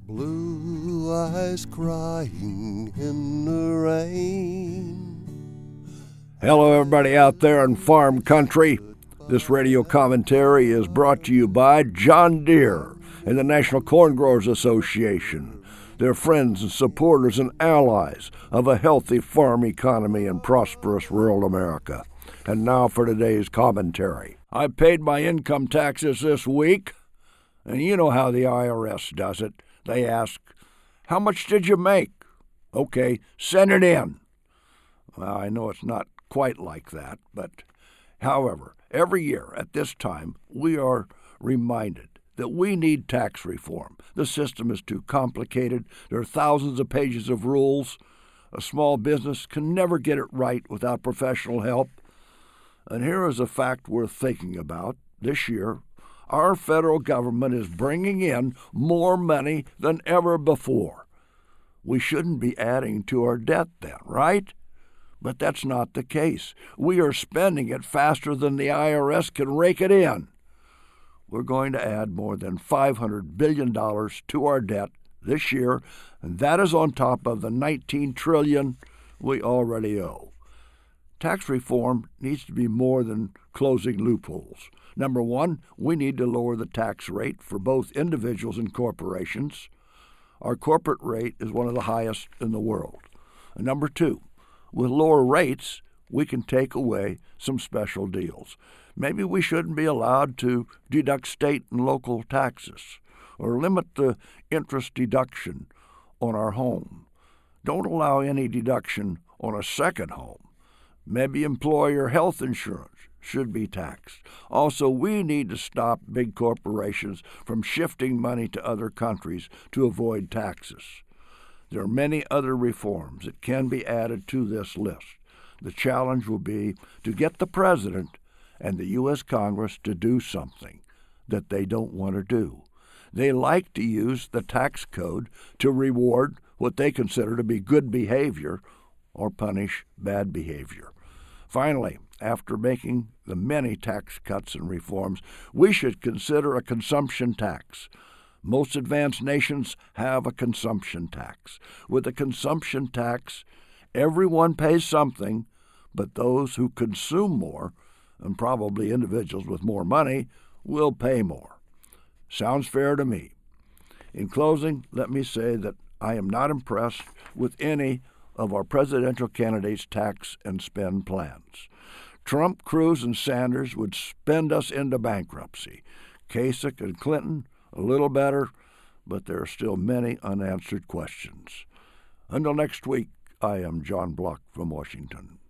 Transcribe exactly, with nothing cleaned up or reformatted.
Blue eyes crying in the rain. Hello, everybody out there in farm country. This radio commentary is brought to you by John Deere and the National Corn Growers Association. They're friends and supporters and allies of a healthy farm economy in prosperous rural America. And now for today's commentary. I paid my income taxes this week, and you know how the I R S does it. They ask, how much did you make? Okay, send it in. Well, I know it's not quite like that, but however, every year at this time, we are reminded that we need tax reform. The system is too complicated. There are thousands of pages of rules. A small business can never get it right without professional help. And here is a fact worth thinking about. This year, our federal government is bringing in more money than ever before. We shouldn't be adding to our debt then, right? But that's not the case. We are spending it faster than the I R S can rake it in. We're going to add more than five hundred billion dollars to our debt this year, and that is on top of the nineteen trillion dollars we already owe. Tax reform needs to be more than closing loopholes. Number one, we need to lower the tax rate for both individuals and corporations. Our corporate rate is one of the highest in the world. And number two, with lower rates, we can take away some special deals. Maybe we shouldn't be allowed to deduct state and local taxes or limit the interest deduction on our home. Don't allow any deduction on a second home. Maybe employer health insurance should be taxed. Also, we need to stop big corporations from shifting money to other countries to avoid taxes. There are many other reforms that can be added to this list. The challenge will be to get the President and the U S Congress to do something that they don't want to do. They like to use the tax code to reward what they consider to be good behavior or punish bad behavior. Finally, after making the many tax cuts and reforms, we should consider a consumption tax. Most advanced nations have a consumption tax. With a consumption tax, everyone pays something, but those who consume more, and probably individuals with more money, will pay more. Sounds fair to me. In closing, let me say that I am not impressed with any of our presidential candidates' tax and spend plans. Trump, Cruz, and Sanders would spend us into bankruptcy. Kasich and Clinton, a little better, but there are still many unanswered questions. Until next week, I am John Block from Washington.